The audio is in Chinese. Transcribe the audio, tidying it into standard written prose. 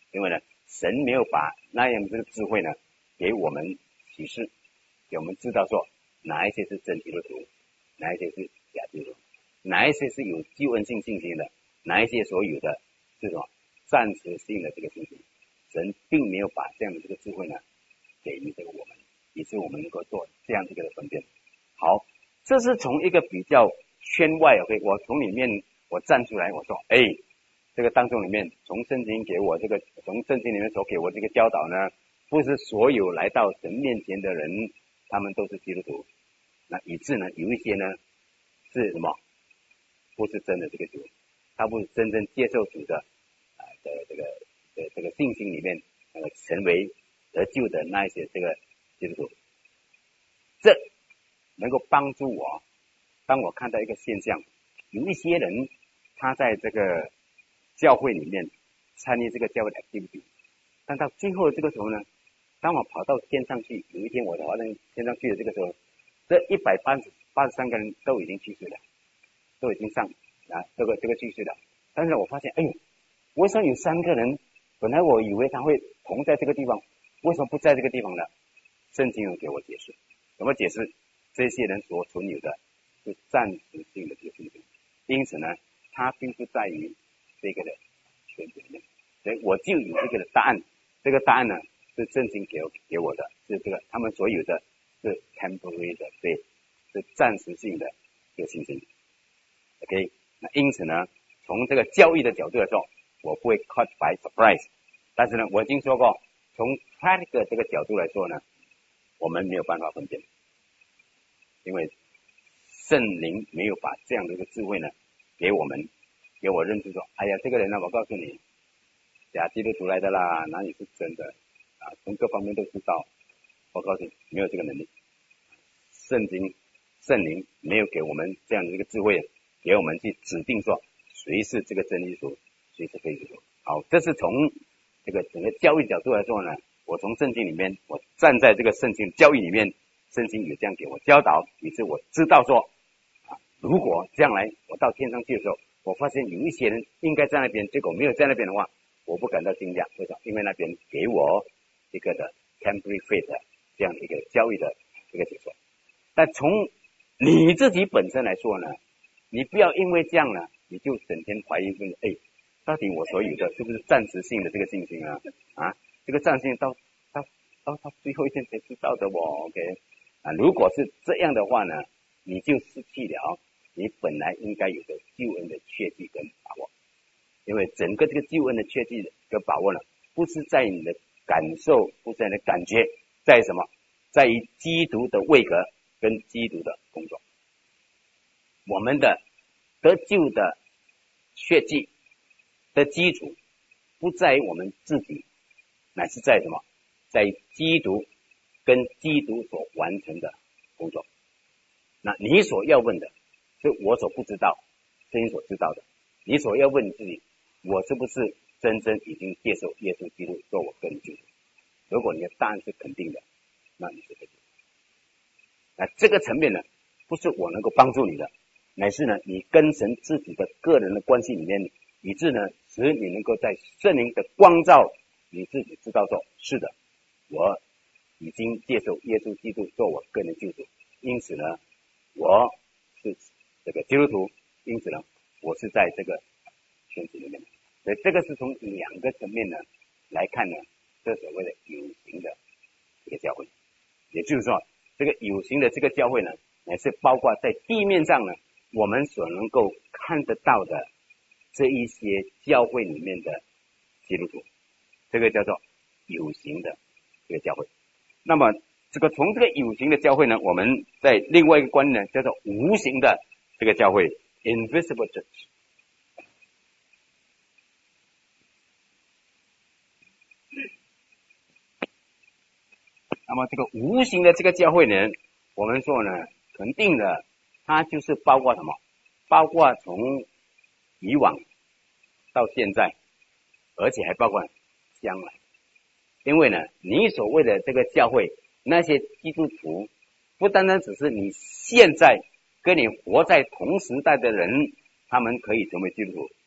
因为呢，神没有把那样的这个智慧呢给我们启示，给我们知道说哪一些是真基督徒，哪一些是假基督徒，哪一些是有救恩性信心的，哪一些所有的这种暂时性的这个信心。神并没有把这样的这个智慧呢给予这个我们，以致我们能够做这样的一个分辨。好，这是从一个比较圈外 OK， 我从里面我站出来，我说这个当中里面从圣经给我这个，从圣经里面所给我这个教导呢，不是所有来到神面前的人他们都是基督徒，那以致呢有一些呢是什么，不是真的这个主，他不是真正接受主的这个信心里面成为得救的那一些这个基督徒。这能够帮助我，当我看到一个现象，有一些人他在这个教会里面参与这个教会的 activity， 但到最后这个时候呢，当我跑到天上去，有一天我跑到天上去的这个时候，这183个人都已经去世了，都已经上这个去世了。但是我发现，为什么有3个人，本来我以为他会同在这个地方，为什么不在这个地方呢？圣经有给我解释，怎么解释？这些人所存有的是暂时性的这个信心，因此呢，它并不在于这个的圈子里面，所以我就有这个的答案。这个答案呢是圣经给我的，是这个他们所有的是 temporary 的，对，是暂时性的这个信心。OK， 那因此呢，从这个教育的角度来说，我不会 caught by surprise。但是呢，我已经说过，从 practical 这个角度来说呢，我们没有办法分辨，因为圣灵没有把这样的一个智慧呢给我们，给我认知说，这个人呢，我告诉你，假基督徒来的啦，哪里是真的啊？从各方面都知道，我告诉你，没有这个能力。圣灵没有给我们这样的一个智慧，给我们去指定说谁是这个真基督徒，谁是非基督徒。好，这是从这个整个教育角度来说呢，我从圣经里面，我站在这个圣经教育里面，圣经有这样给我教导，以致我知道说如果将来我到天上去的时候，我发现有一些人应该在那边，结果没有在那边的话，我不感到惊讶。为什么？因为那边给我一个的 temporary faith 这样的一个教育的一个解说。但从你自己本身来说呢，你不要因为这样呢，你就整天怀疑说，到底我所有的是不是暂时性的这个信心啊？这个暂时性到最后一天才知道的OK 如果是这样的话呢，你就失去了你本来应该有的救恩的确据跟把握。因为整个这个救恩的确据跟把握呢，不是在你的感受，不是在你的感觉，在于什么？在于基督的位格跟基督的工作。我们的得救的确据的基础不在于我们自己，乃是在什么？在于基督跟基督所完成的工作。那你所要问的是我所不知道，是你所知道的。你所要问你自己，我是不是真正已经接受耶稣基督做我个人救主？如果你的答案是肯定的，那你是对的。那这个层面呢，不是我能够帮助你的，乃是呢你跟神自己的个人的关系里面，以致呢使你能够在圣灵的光照，你自己知道说，是的，我已经接受耶稣基督做我个人救主，因此呢我是这个基督徒，因此呢我是在这个圈子里面的。所以这个是从2个层面呢来看呢，这所谓的有形的这个教会。也就是说，这个有形的这个教会呢，也是包括在地面上呢我们所能够看得到的这一些教会里面的基督徒，这个叫做有形的这个教会。那么这个从这个有形的教会呢，我们在另外一个观念呢叫做无形的这个教会 invisible church。 那么这个无形的这个教会呢，我们说呢肯定的，它就是包括什么？包括从以往到现在，而且还包括将来。因为呢你所谓的这个教会，那些基督徒不单单只是你现在跟你活在同时代的人他们可以成为基督徒，